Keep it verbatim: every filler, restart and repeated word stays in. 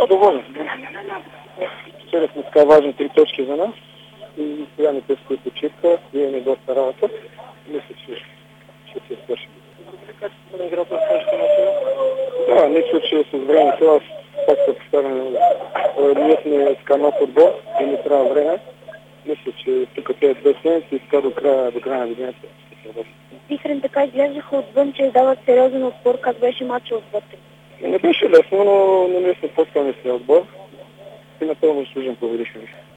Да, доволен. Вчера сме така важни три точки за нас и сега не предстои почивка, имаме доста работа. Мисля, че ще се свършим. Така че съм играта в следващата начина? Да, мисля, че с времето аз пак се поставям. Ние сме така нов отбор и не трябва време. Мисля, че тук те е две седмици и така до края, до края на годината. Пихрен така изглеждаха отвън, че дават сериозен отпор. Как беше матча отвътре? Не беше лесно, но, но ние сме по-скромни отбор и напълно служим победихме.